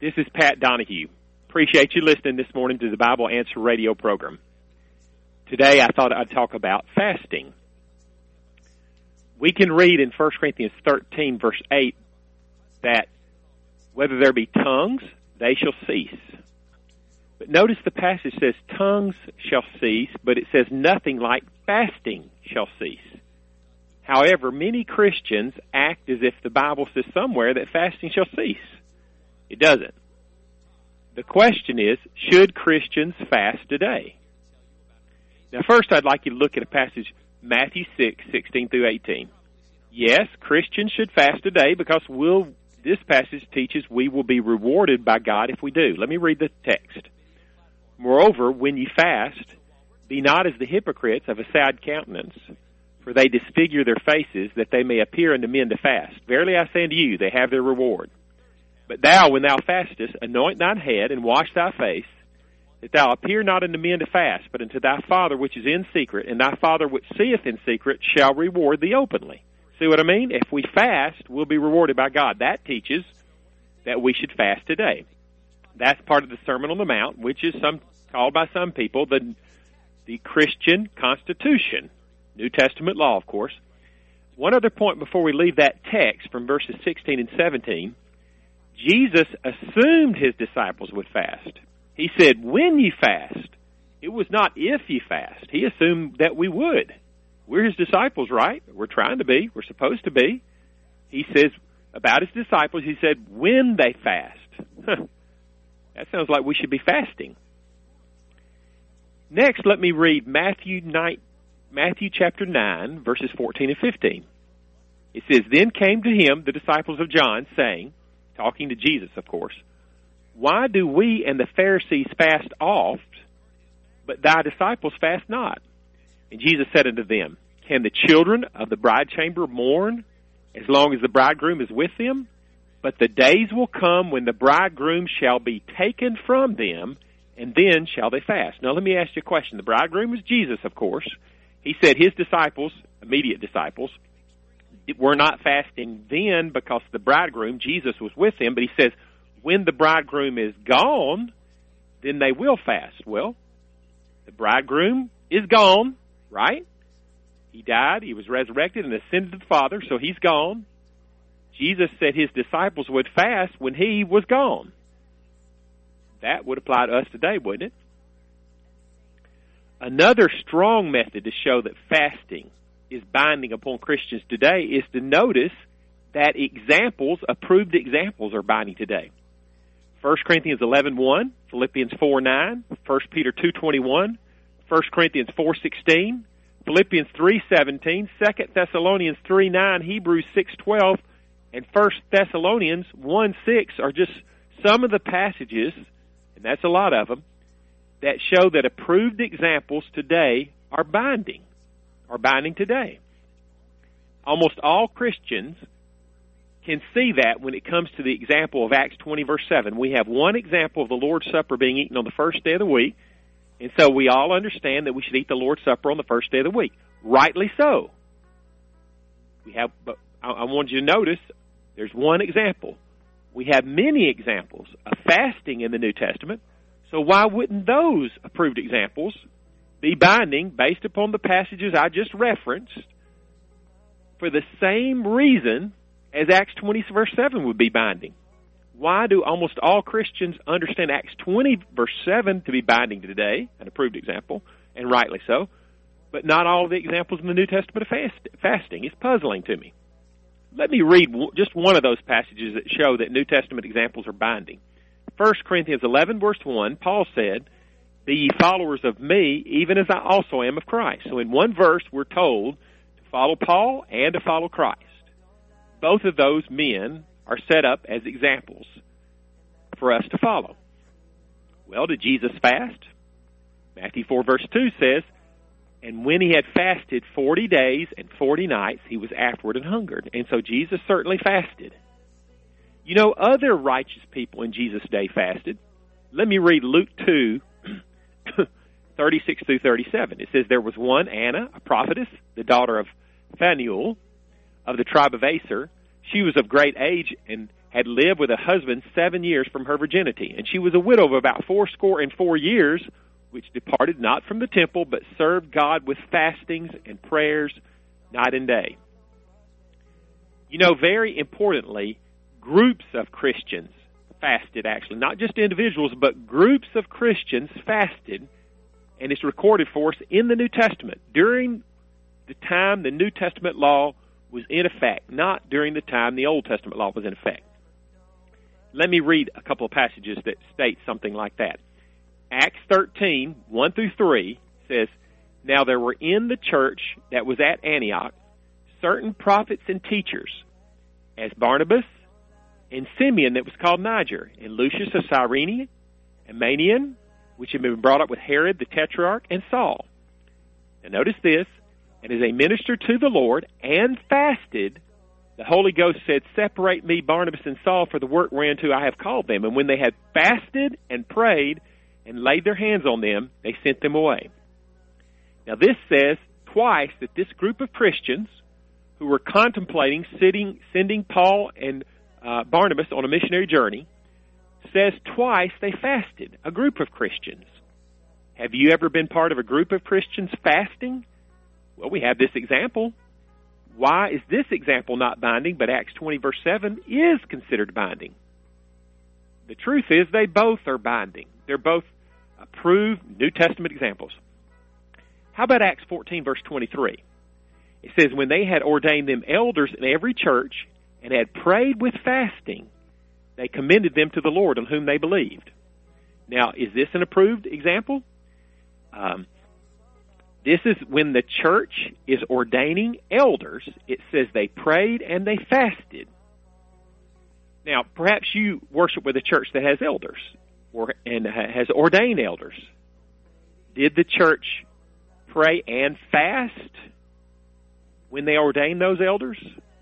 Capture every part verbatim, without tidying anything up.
This is Pat Donahue. Appreciate you listening this morning to the Bible Answer radio program. Today I thought I'd talk about fasting. We can read in First Corinthians thirteen, verse eight, that whether there be tongues, they shall cease. But notice the passage says tongues shall cease, but it says nothing like fasting shall cease. However, many Christians act as if the Bible says somewhere that fasting shall cease. It doesn't. The question is, should Christians fast today? Now, first I'd like you to look at a passage, Matthew six, sixteen through eighteen. Yes, Christians should fast today because we'll, this passage teaches we will be rewarded by God if we do. Let me read the text. Moreover, when ye fast, be not as the hypocrites of a sad countenance, for they disfigure their faces, that they may appear unto men to fast. Verily I say unto you, they have their reward. But thou, when thou fastest, anoint thine head, and wash thy face, that thou appear not unto men to fast, but unto thy Father which is in secret, and thy Father which seeth in secret shall reward thee openly. See what I mean? If we fast, we'll be rewarded by God. That teaches that we should fast today. That's part of the Sermon on the Mount, which is some called by some people the, the Christian Constitution. New Testament law, of course. One other point before we leave that text from verses sixteen and seventeen. Jesus assumed his disciples would fast. He said, when ye fast. It was not if ye fast. He assumed that we would. We're his disciples, right? We're trying to be. We're supposed to be. He says about his disciples, he said, when they fast. Huh. That sounds like we should be fasting. Next, let me read Matthew nine, Matthew chapter nine, verses fourteen and fifteen. It says, then came to him the disciples of John, saying, talking to Jesus, of course, why do we and the Pharisees fast oft, but thy disciples fast not? And Jesus said unto them, can the children of the bride chamber mourn as long as the bridegroom is with them? But the days will come when the bridegroom shall be taken from them, and then shall they fast. Now let me ask you a question. The bridegroom is Jesus, of course. He said his disciples, immediate disciples, were not fasting then because the bridegroom, Jesus, was with them, but he says, when the bridegroom is gone, then they will fast. Well, the bridegroom is gone, right? He died, he was resurrected, and ascended to the Father, so he's gone. Jesus said his disciples would fast when he was gone. That would apply to us today, wouldn't it? Another strong method to show that fasting is binding upon Christians today is to notice that examples, approved examples, are binding today. First Corinthians eleven one, Philippians four nine, First Peter two twenty-one, First Corinthians four sixteen, Philippians three seventeen, Second Thessalonians three nine, Hebrews six twelve, and First Thessalonians one six are just some of the passages, and that's a lot of them, that show that approved examples today are binding. are binding today. Almost all Christians can see that when it comes to the example of Acts twenty, verse seven. We have one example of the Lord's Supper being eaten on the first day of the week, and so we all understand that we should eat the Lord's Supper on the first day of the week. Rightly so. We have, but I, I want you to notice there's one example. We have many examples of fasting in the New Testament, so why wouldn't those approved examples be binding based upon the passages I just referenced for the same reason as Acts twenty, verse seven would be binding? Why do almost all Christians understand Acts twenty, verse seven to be binding today, an approved example, and rightly so, but not all of the examples in the New Testament of fast, fasting? It's puzzling to me. Let me read just one of those passages that show that New Testament examples are binding. First Corinthians eleven, verse one, Paul said, be ye followers of me, even as I also am of Christ. So in one verse, we're told to follow Paul and to follow Christ. Both of those men are set up as examples for us to follow. Well, did Jesus fast? Matthew four, verse two says, and when he had fasted forty days and forty nights, he was afterward and hungered. And so Jesus certainly fasted. You know, other righteous people in Jesus' day fasted. Let me read Luke two, thirty-six through thirty-seven. It says, there was one, Anna, a prophetess, the daughter of Phanuel, of the tribe of Aser. She was of great age and had lived with a husband seven years from her virginity, and she was a widow of about fourscore and four years, which departed not from the temple, but served God with fastings and prayers night and day. You know, very importantly, groups of Christians fasted, actually. Not just individuals, but groups of Christians fasted, and it's recorded for us in the New Testament during the time the New Testament law was in effect, not during the time the Old Testament law was in effect. Let me read a couple of passages that state something like that. Acts thirteen, one through three says, "Now there were in the church that was at Antioch certain prophets and teachers, as Barnabas and Simeon that was called Niger, and Lucius of Cyrene, and Manaen, which had been brought up with Herod the Tetrarch, and Saul." Now notice this, "And as they ministered to the Lord and fasted, the Holy Ghost said, Separate me, Barnabas and Saul, for the work whereunto I have called them. And when they had fasted and prayed and laid their hands on them, they sent them away." Now this says twice that this group of Christians who were contemplating sitting, sending Paul and uh, Barnabas on a missionary journey, says twice they fasted, a group of Christians. Have you ever been part of a group of Christians fasting? Well, we have this example. Why is this example not binding, but Acts twenty, verse seven is considered binding? The truth is they both are binding. They're both approved New Testament examples. How about Acts fourteen, verse twenty-three? It says, "When they had ordained them elders in every church and had prayed with fasting, they commended them to the Lord on whom they believed." Now, is this an approved example? Um, this is when the church is ordaining elders. It says they prayed and they fasted. Now, perhaps you worship with a church that has elders or and has ordained elders. Did the church pray and fast when they ordained those elders?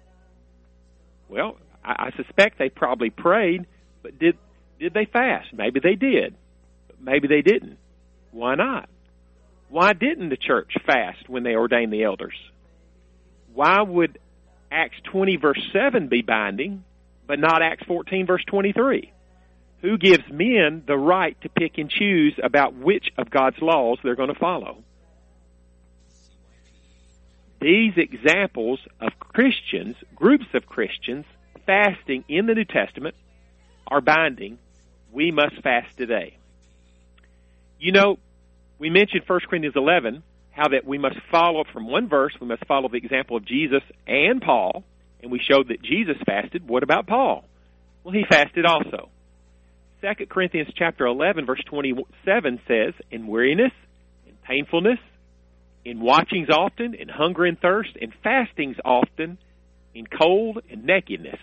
Well, I, I suspect they probably prayed, but did did they fast? Maybe they did, but maybe they didn't. Why not? Why didn't the church fast when they ordained the elders? Why would Acts twenty, verse seven be binding, but not Acts fourteen, verse twenty-three? Who gives men the right to pick and choose about which of God's laws they're going to follow? These examples of Christians, groups of Christians, fasting in the New Testament are binding. We must fast today. You know, we mentioned First Corinthians eleven, how that we must follow from one verse, we must follow the example of Jesus and Paul, and we showed that Jesus fasted. What about Paul? Well, he fasted also. Second Corinthians chapter eleven, verse twenty-seven says, "In weariness, in painfulness, in watchings often, in hunger and thirst, in fastings often, in cold and nakedness."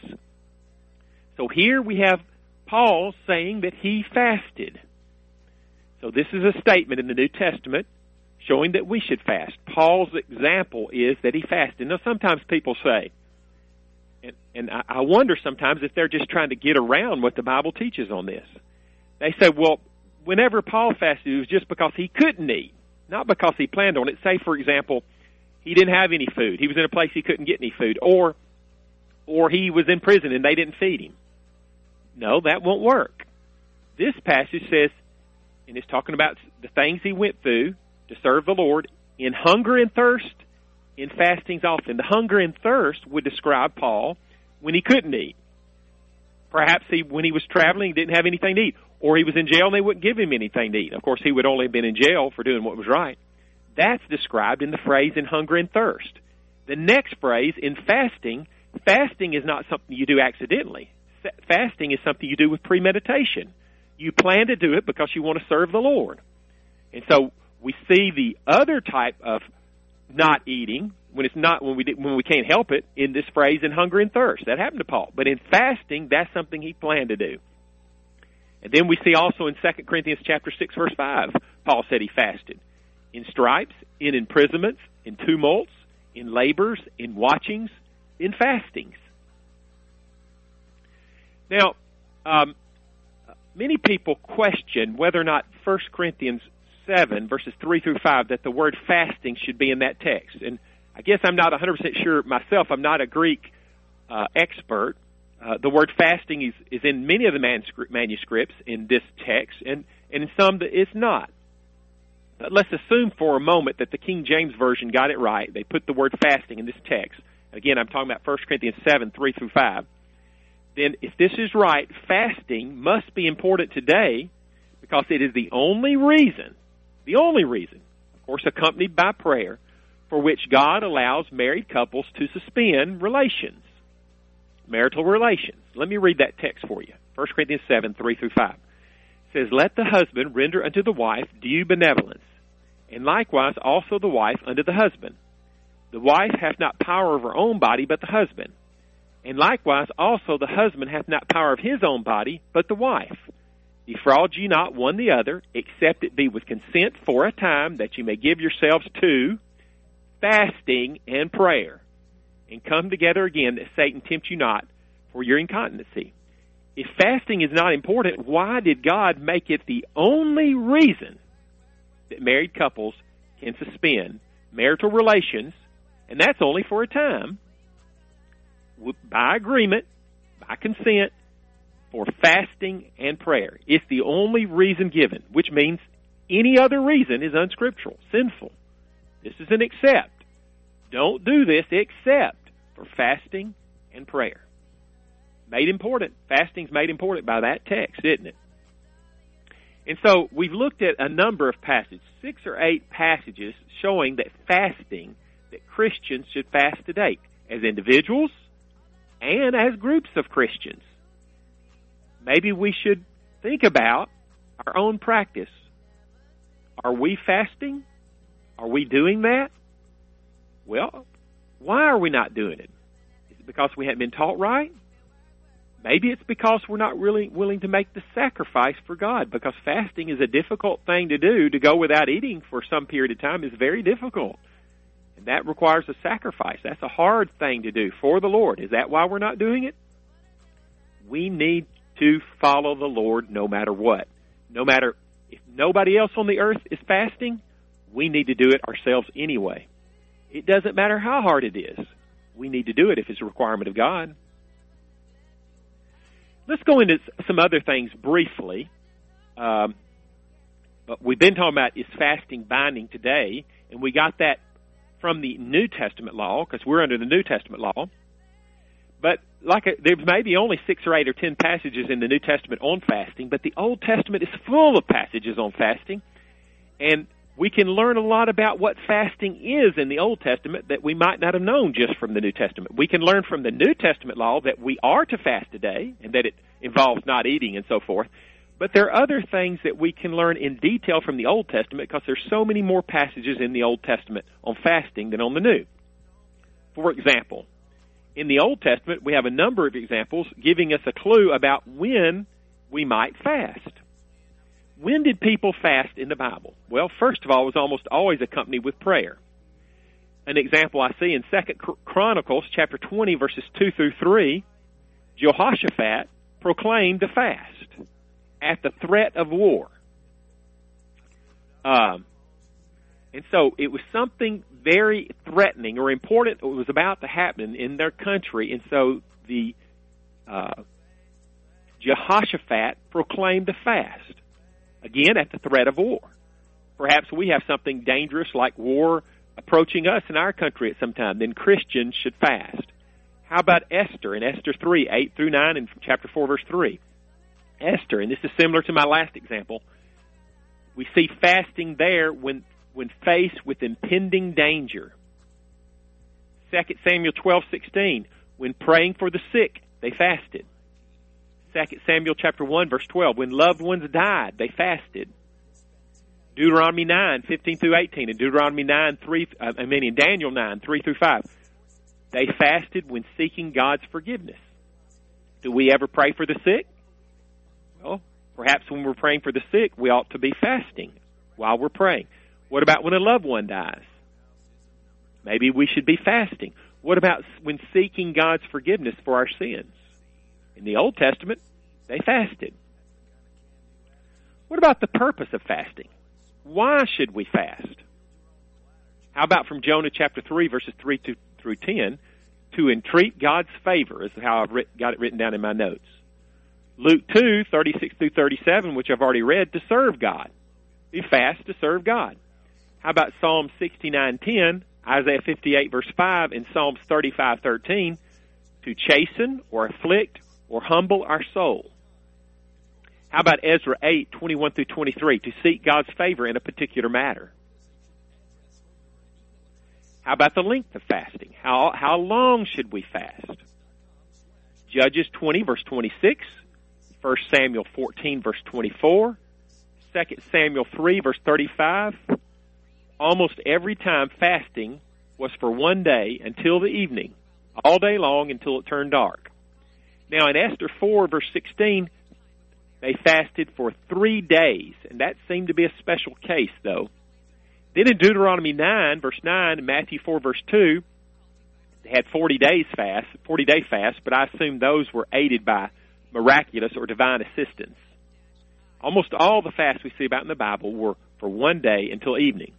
So here we have Paul saying that he fasted. So this is a statement in the New Testament showing that we should fast. Paul's example is that he fasted. Now sometimes people say, and, and I wonder sometimes if they're just trying to get around what the Bible teaches on this. They say, well, whenever Paul fasted, it was just because he couldn't eat, not because he planned on it. Say, for example, he didn't have any food. He was in a place he couldn't get any food. Or, or he was in prison and they didn't feed him. No, that won't work. This passage says, and it's talking about the things he went through to serve the Lord, in hunger and thirst, in fastings often. The hunger and thirst would describe Paul when he couldn't eat. Perhaps he, when he was traveling, he didn't have anything to eat. Or he was in jail and they wouldn't give him anything to eat. Of course, he would only have been in jail for doing what was right. That's described in the phrase in hunger and thirst. The next phrase, in fasting, fasting is not something you do accidentally. Fasting is something you do with premeditation. You plan to do it because you want to serve the Lord. And so we see the other type of not eating when it's not when we when we can't help it in this phrase in hunger and thirst. That happened to Paul. But in fasting, that's something he planned to do. And then we see also in Second Corinthians chapter six, verse five, Paul said he fasted. In stripes, in imprisonments, in tumults, in labors, in watchings, in fastings. Now, um, many people question whether or not First Corinthians seven, verses three through five, that the word fasting should be in that text. And I guess I'm not one hundred percent sure myself. I'm not a Greek uh, expert. Uh, the word fasting is, is in many of the manuscript, manuscripts in this text, and, and in some that it's not. But let's assume for a moment that the King James Version got it right. They put the word fasting in this text. Again, I'm talking about First Corinthians seven, three through five. Then if this is right, fasting must be important today because it is the only reason, the only reason, of course accompanied by prayer, for which God allows married couples to suspend relations. Marital relations. Let me read that text for you. First Corinthians seven, three through five. It says, "Let the husband render unto the wife due benevolence, and likewise also the wife unto the husband. The wife hath not power of her own body, but the husband. And likewise also the husband hath not power of his own body, but the wife. Defraud ye not one the other, except it be with consent for a time, that ye may give yourselves to fasting and prayer, and come together again, that Satan tempt you not for your incontinency." If fasting is not important, why did God make it the only reason that married couples can suspend marital relations, and that's only for a time, by agreement, by consent, for fasting and prayer? It's the only reason given, which means any other reason is unscriptural, sinful. This is an except. Don't do this except for fasting and prayer. Made important. Fasting's made important by that text, isn't it? And so we've looked at a number of passages, six or eight passages showing that fasting, that Christians should fast today, as individuals and as groups of Christians. Maybe we should think about our own practice. Are we fasting? Are we doing that? Well, why are we not doing it? Is it because we haven't been taught right? Maybe it's because we're not really willing to make the sacrifice for God, because fasting is a difficult thing to do. To go without eating for some period of time is very difficult, and that requires a sacrifice. That's a hard thing to do for the Lord. Is that why we're not doing it? We need to follow the Lord no matter what. No matter if nobody else on the earth is fasting, we need to do it ourselves anyway. It doesn't matter how hard it is. We need to do it if it's a requirement of God. Let's go into some other things briefly. Um, but we've been talking about, is fasting binding today? And we got that from the New Testament law, because we're under the New Testament law. But like a, there's maybe only six or eight or ten passages in the New Testament on fasting, but the Old Testament is full of passages on fasting. And we can learn a lot about what fasting is in the Old Testament that we might not have known just from the New Testament. We can learn from the New Testament law that we are to fast today, and that it involves not eating and so forth. But there are other things that we can learn in detail from the Old Testament, because there's so many more passages in the Old Testament on fasting than on the New. For example, in the Old Testament, we have a number of examples giving us a clue about when we might fast. When did people fast in the Bible? Well, first of all, it was almost always accompanied with prayer. An example I see in Second Chronicles chapter twenty, verses two through three, Jehoshaphat proclaimed a fast at the threat of war. Um, and so it was something very threatening or important that was about to happen in their country, and so the uh, Jehoshaphat proclaimed a fast. Again, at the threat of war. Perhaps we have something dangerous like war approaching us in our country at some time. Then Christians should fast. How about Esther in Esther three, eight through nine, and chapter four, verse three? Esther, and this is similar to my last example, we see fasting there when, when faced with impending danger. Second Samuel twelve, sixteen, when praying for the sick, they fasted. Second Samuel chapter one, verse twelve, when loved ones died, they fasted. Deuteronomy nine, fifteen through eighteen, and Deuteronomy nine, three, I mean in Daniel nine, three through five, they fasted when seeking God's forgiveness. Do we ever pray for the sick? Well, perhaps when we're praying for the sick, we ought to be fasting while we're praying. What about when a loved one dies? Maybe we should be fasting. What about when seeking God's forgiveness for our sins? In the Old Testament, they fasted. What about the purpose of fasting? Why should we fast? How about from Jonah chapter three, verses three through ten? to entreat God's favor, is how I've writ- got it written down in my notes. Luke two, thirty-six through thirty-seven, which I've already read, to serve God. We fast to serve God. How about Psalm sixty-nine ten, Isaiah fifty-eight, verse five, and Psalms thirty-five thirteen, to chasten or afflict or humble our soul? How about Ezra eight, twenty-one through twenty-three, to seek God's favor in a particular matter? How about the length of fasting? How, how long should we fast? Judges twenty, verse twenty-six, First Samuel fourteen, verse twenty-four, Second Samuel three, verse thirty-five. Almost every time fasting was for one day until the evening, all day long until it turned dark. Now in Esther four, verse sixteen, they fasted for three days, and that seemed to be a special case, though. Then in Deuteronomy nine, verse nine, and Matthew four, verse two, they had forty days fast, forty-day fast, but I assume those were aided by miraculous or divine assistance. Almost all the fasts we see about in the Bible were for one day until evening.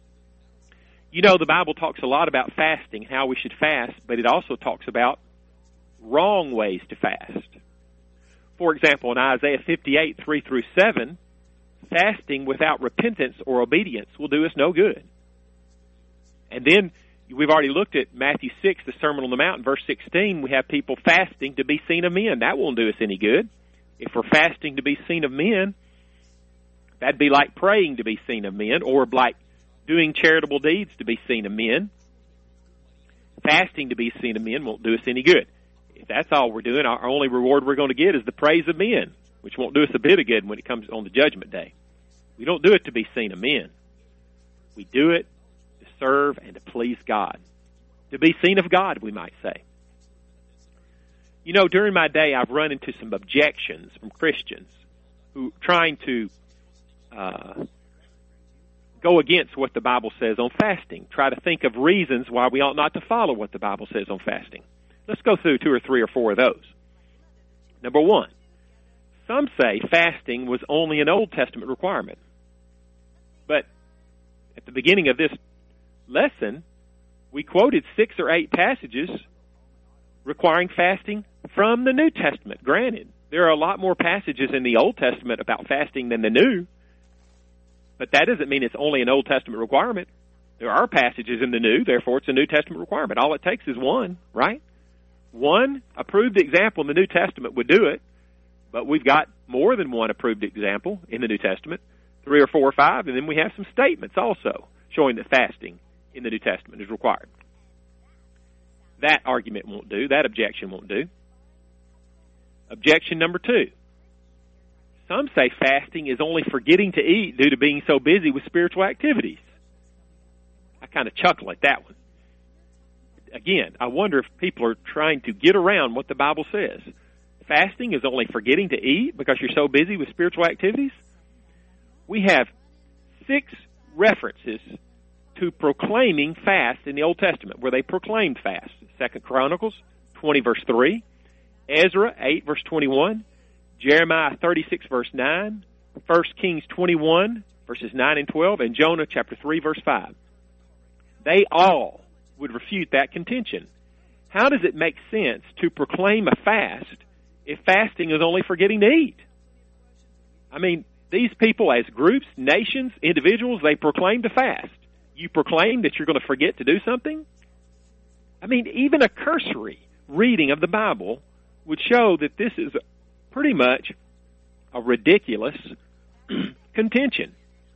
You know, the Bible talks a lot about fasting, how we should fast, but it also talks about wrong ways to fast. For example, in Isaiah fifty-eight, three through seven, fasting without repentance or obedience will do us no good. And then we've already looked at Matthew six, the Sermon on the Mount, verse sixteen. We have people fasting to be seen of men. That won't do us any good. If we're fasting to be seen of men, that'd be like praying to be seen of men, or like doing charitable deeds to be seen of men. Fasting to be seen of men won't do us any good. If that's all we're doing, our only reward we're going to get is the praise of men, which won't do us a bit of good when it comes on the judgment day. We don't do it to be seen of men. We do it to serve and to please God. To be seen of God, we might say. You know, during my day, I've run into some objections from Christians who are trying to uh, go against what the Bible says on fasting, try to think of reasons why we ought not to follow what the Bible says on fasting. Let's go through two or three or four of those. Number one, some say fasting was only an Old Testament requirement. But at the beginning of this lesson, we quoted six or eight passages requiring fasting from the New Testament. Granted, there are a lot more passages in the Old Testament about fasting than the New, but that doesn't mean it's only an Old Testament requirement. There are passages in the New, therefore it's a New Testament requirement. All it takes is one, right? One approved example in the New Testament would do it, but we've got more than one approved example in the New Testament, three or four or five, and then we have some statements also showing that fasting in the New Testament is required. That argument won't do. That objection won't do. Objection number two. Some say fasting is only forgetting to eat due to being so busy with spiritual activities. I kind of chuckle at that one. Again, I wonder if people are trying to get around what the Bible says. Fasting is only forgetting to eat because you're so busy with spiritual activities? We have six references to proclaiming fast in the Old Testament, where they proclaimed fast. Second Chronicles twenty, verse three, Ezra eight, verse twenty-one, Jeremiah thirty-six, verse nine, First Kings twenty-one, verses nine and twelve, and Jonah chapter three, verse five. They all would refute that contention. How does it make sense to proclaim a fast if fasting is only forgetting to eat? I mean, these people as groups, nations, individuals, they proclaim to fast. You proclaim that you're going to forget to do something? I mean, even a cursory reading of the Bible would show that this is pretty much a ridiculous contention.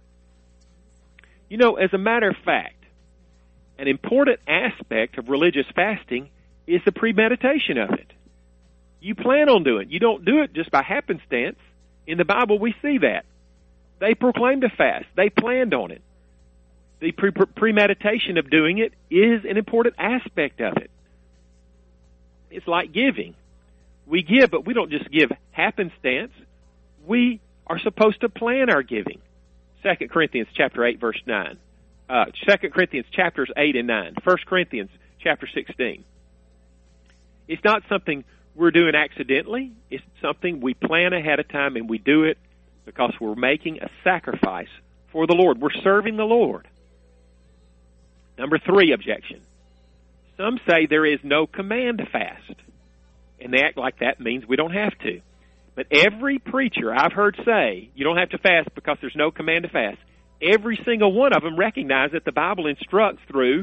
You know, as a matter of fact, an important aspect of religious fasting is the premeditation of it. You plan on doing it. You don't do it just by happenstance. In the Bible, we see that. They proclaimed a fast. They planned on it. The pre- premeditation of doing it is an important aspect of it. It's like giving. We give, but we don't just give happenstance. We are supposed to plan our giving. Second Corinthians chapter eight, verse nine. Uh, Second Corinthians chapters eight and nine. First Corinthians chapter sixteen. It's not something we're doing accidentally. It's something we plan ahead of time, and we do it because we're making a sacrifice for the Lord. We're serving the Lord. Number three objection. Some say there is no command to fast, and they act like that means we don't have to. But every preacher I've heard say you don't have to fast because there's no command to fast, every single one of them recognize that the Bible instructs through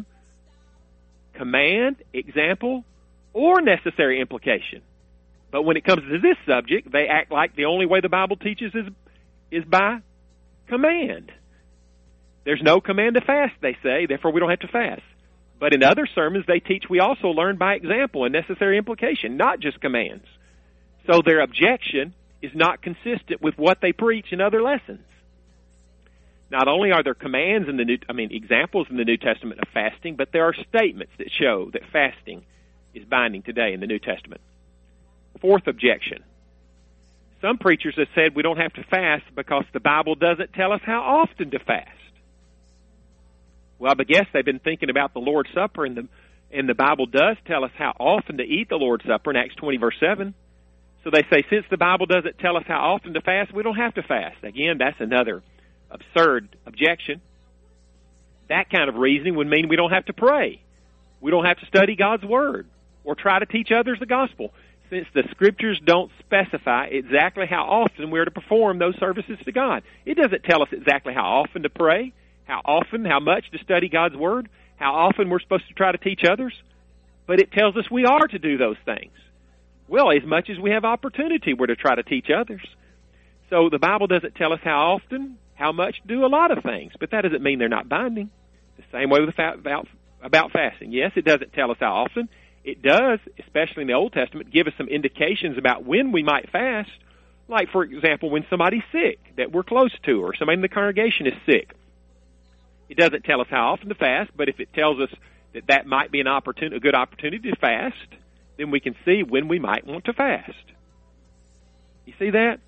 command, example, or necessary implication. But when it comes to this subject, they act like the only way the Bible teaches is is by command. There's no command to fast, they say, therefore we don't have to fast. But in other sermons, they teach we also learn by example and necessary implication, not just commands. So their objection is not consistent with what they preach in other lessons. Not only are there commands in the New, I mean, examples in the New Testament of fasting, but there are statements that show that fasting is binding today in the New Testament. Fourth objection. Some preachers have said we don't have to fast because the Bible doesn't tell us how often to fast. Well, I guess they've been thinking about the Lord's Supper, and the, and the Bible does tell us how often to eat the Lord's Supper in Acts twenty, verse seven. So they say, since the Bible doesn't tell us how often to fast, we don't have to fast. Again, that's another absurd objection. That kind of reasoning would mean we don't have to pray. We don't have to study God's Word or try to teach others the gospel, since the Scriptures don't specify exactly how often we're to perform those services to God. It doesn't tell us exactly how often to pray, how often, how much to study God's Word, how often we're supposed to try to teach others, but it tells us we are to do those things. Well, as much as we have opportunity, we're to try to teach others. So the Bible doesn't tell us how often, how much, do a lot of things, but that doesn't mean they're not binding. The same way with about, about fasting. Yes, it doesn't tell us how often. It does, especially in the Old Testament, give us some indications about when we might fast, like, for example, when somebody's sick that we're close to, or somebody in the congregation is sick. It doesn't tell us how often to fast, but if it tells us that that might be an opportunity, a good opportunity to fast, then we can see when we might want to fast. You see that?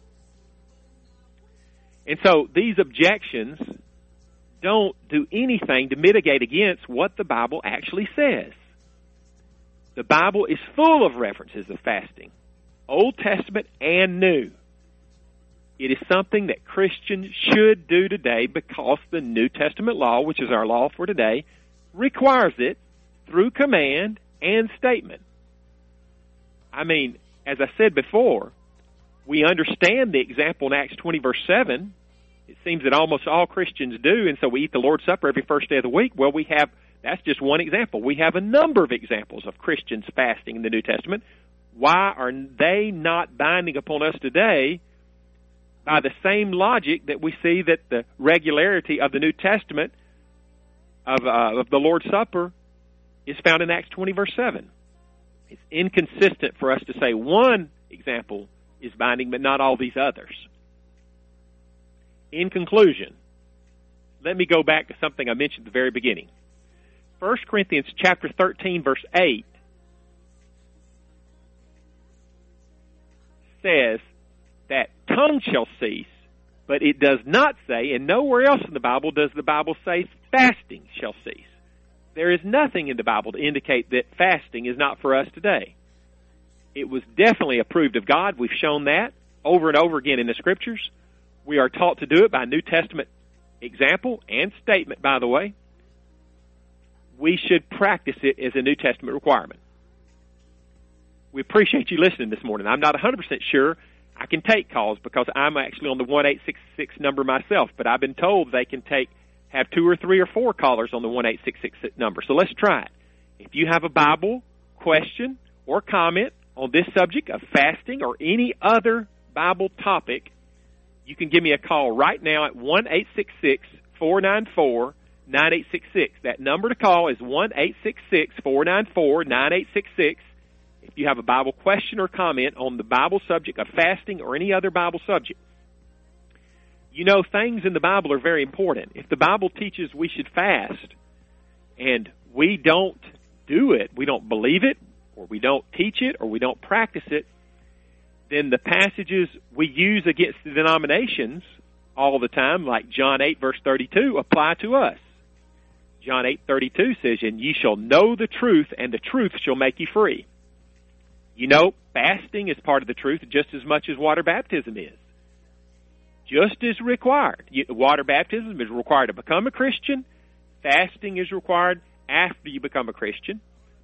And so these objections don't do anything to mitigate against what the Bible actually says. The Bible is full of references of fasting, Old Testament and New. It is something that Christians should do today because the New Testament law, which is our law for today, requires it through command and statement. I mean, as I said before, we understand the example in Acts twenty, verse seven. It seems that almost all Christians do, and so we eat the Lord's Supper every first day of the week. Well, we have, that's just one example. We have a number of examples of Christians fasting in the New Testament. Why are they not binding upon us today by the same logic that we see that the regularity of the New Testament of, uh, of the Lord's Supper is found in Acts twenty, verse seven? It's inconsistent for us to say one example is binding, but not all these others. In conclusion, let me go back to something I mentioned at the very beginning. First Corinthians chapter thirteen, verse eight says that tongue shall cease, but it does not say, and nowhere else in the Bible does the Bible say fasting shall cease. There is nothing in the Bible to indicate that fasting is not for us today. It was definitely approved of God. We've shown that over and over again in the Scriptures. We are taught to do it by New Testament example and statement, by the way. We should practice it as a New Testament requirement. We appreciate you listening this morning. I'm not one hundred percent sure I can take calls because I'm actually on the one eight six six number myself, but I've been told they can take have two or three or four callers on the one eight six six number. So let's try it. If you have a Bible question or comment on this subject of fasting or any other Bible topic, you can give me a call right now at one eight six six, four nine four, nine eight six six. That number to call is one eight six six, four nine four, nine eight six six. If you have a Bible question or comment on the Bible subject of fasting or any other Bible subject. You know, things in the Bible are very important. If the Bible teaches we should fast and we don't do it, we don't believe it, or we don't teach it, or we don't practice it, then the passages we use against the denominations all the time, like John eight, verse thirty-two, apply to us. John eight, thirty-two says, and ye shall know the truth, and the truth shall make you free. You know, fasting is part of the truth just as much as water baptism is. Just as required. Water baptism is required to become a Christian. Fasting is required after you become a Christian.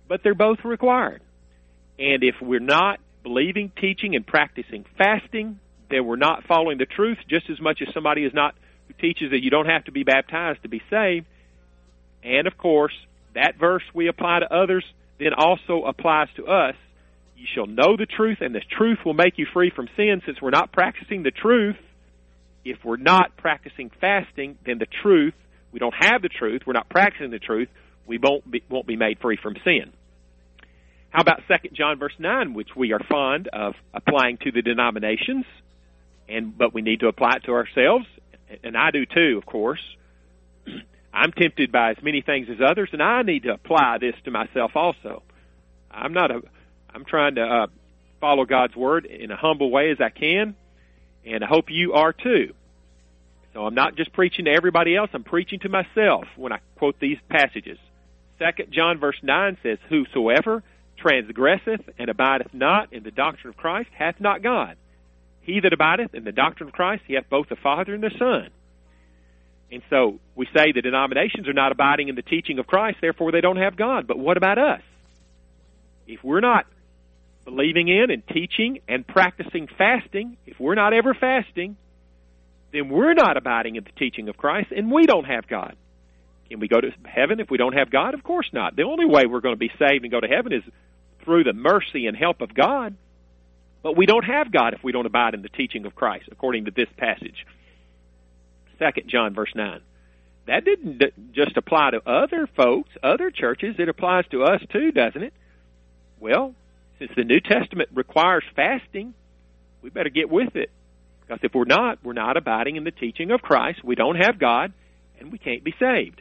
but they're both required. And if we're not believing, teaching, and practicing fasting, then we're not following the truth just as much as somebody is not who teaches that you don't have to be baptized to be saved. And, of course, that verse we apply to others then also applies to us. You shall know the truth, and the truth will make you free from sin. Since we're not practicing the truth, if we're not practicing fasting, then the truth, we don't have the truth, we're not practicing the truth, we won't be, won't be made free from sin. How about Second John verse nine, which we are fond of applying to the denominations, and but we need to apply it to ourselves, and I do too, of course. I'm tempted by as many things as others, and I need to apply this to myself also. I'm not a, I'm trying to uh, follow God's word in a humble way as I can, and I hope you are too. So I'm not just preaching to everybody else, I'm preaching to myself when I quote these passages. Second John verse nine says, whosoever transgresseth and abideth not in the doctrine of Christ hath not God. He that abideth in the doctrine of Christ, he hath both the Father and the Son. And so we say the denominations are not abiding in the teaching of Christ, therefore they don't have God. But what about us? If we're not believing in and teaching and practicing fasting, if we're not ever fasting, then we're not abiding in the teaching of Christ, and we don't have God. Can we go to heaven if we don't have God? Of course not. The only way we're going to be saved and go to heaven is through the mercy and help of God. But we don't have God if we don't abide in the teaching of Christ, according to this passage. Second John verse nine. That didn't just apply to other folks, other churches. It applies to us too, doesn't it? Well, since the New Testament requires fasting, we better get with it. Because if we're not, we're not abiding in the teaching of Christ. We don't have God, and we can't be saved.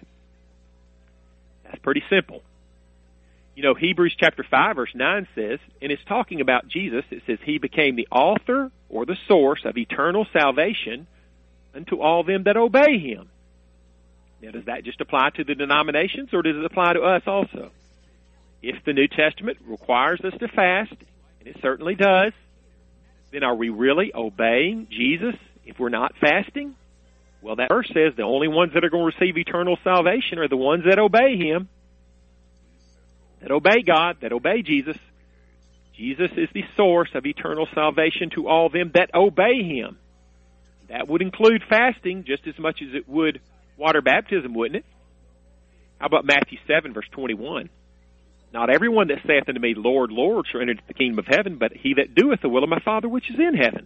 That's pretty simple. You know, Hebrews chapter five, verse nine says, and it's talking about Jesus, it says, he became the author or the source of eternal salvation unto all them that obey him. Now, does that just apply to the denominations, or does it apply to us also? If the New Testament requires us to fast, and it certainly does, then are we really obeying Jesus if we're not fasting? Well, that verse says the only ones that are going to receive eternal salvation are the ones that obey him, that obey God, that obey Jesus. Jesus is the source of eternal salvation to all them that obey him. That would include fasting just as much as it would water baptism, wouldn't it? How about Matthew seven, verse twenty-one? Not everyone that saith unto me, Lord, Lord, shall enter the kingdom of heaven, but he that doeth the will of my Father which is in heaven.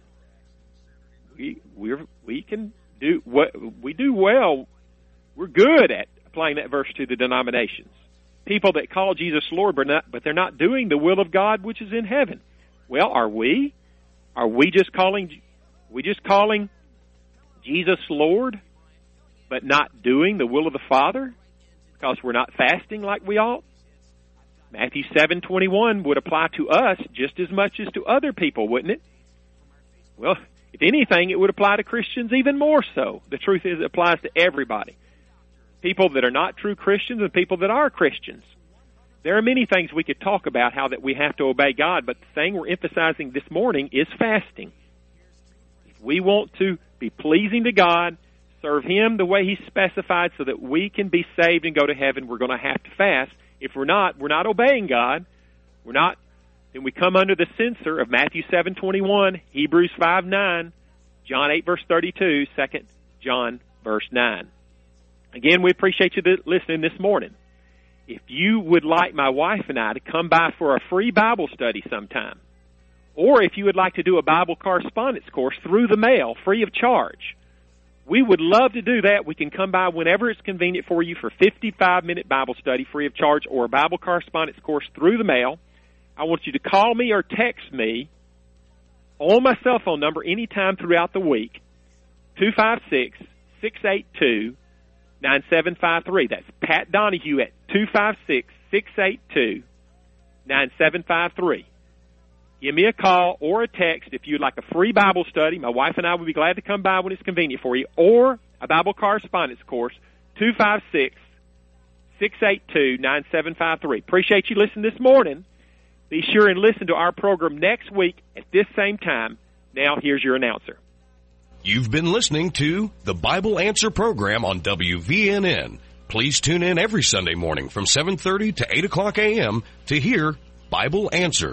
We we're, we can do what we do well. We're good at applying that verse to the denominations. People that call Jesus Lord, but not, but they're not doing the will of God which is in heaven. Well, are we? Are we just calling? We just calling Jesus Lord, but not doing the will of the Father because we're not fasting like we ought? Matthew seven twenty-one would apply to us just as much as to other people, wouldn't it? Well, if anything, it would apply to Christians even more so. The truth is it applies to everybody. People that are not true Christians and people that are Christians. There are many things we could talk about how that we have to obey God, but the thing we're emphasizing this morning is fasting. If we want to be pleasing to God, serve him the way he specified so that we can be saved and go to heaven, we're going to have to fast. If we're not, we're not obeying God. We're not, then we come under the censor of Matthew seven twenty-one, Hebrews five nine, John eight verse thirty-two, Second John verse nine. Again, we appreciate you listening this morning. If you would like my wife and I to come by for a free Bible study sometime, or if you would like to do a Bible correspondence course through the mail, free of charge, we would love to do that. We can come by whenever it's convenient for you for fifty-five minute Bible study free of charge or a Bible correspondence course through the mail. I want you to call me or text me on my cell phone number anytime throughout the week, two five six, six eight two, nine seven five three. That's Pat Donahue at two five six, six eight two, nine seven five three. Give me a call or a text if you'd like a free Bible study. My wife and I would be glad to come by when it's convenient for you, or a Bible correspondence course, two five six, six eight two, nine seven five three. Appreciate you listening this morning. Be sure and listen to our program next week at this same time. Now, here's your announcer. You've been listening to the Bible Answer program on W V N N. Please tune in every Sunday morning from seven thirty to eight o'clock a.m. to hear Bible Answers.